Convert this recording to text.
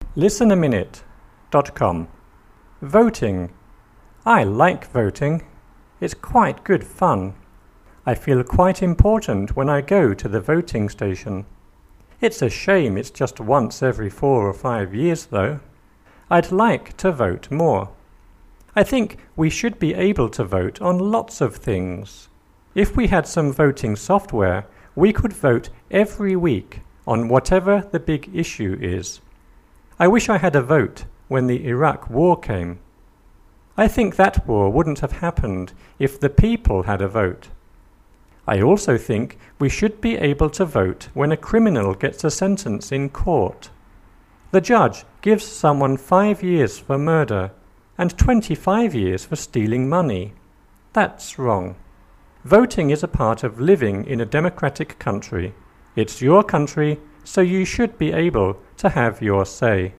listenaminute.com. Voting. I like voting. It's quite good fun. I feel quite important when I go to the voting station. It's a shame it's just once every 4 or 5 years, though. I'd like to vote more. I think we should be able to vote on lots of things. If we had some voting software, we could vote every week on whatever the big issue is. I wish I had a vote when the Iraq War came. I think that war wouldn't have happened if the people had a vote. I also think we should be able to vote when a criminal gets a sentence in court. The judge gives someone 5 years for murder and 25 years for stealing money. That's wrong. Voting is a part of living in a democratic country. It's your country, so you should be able to have your say.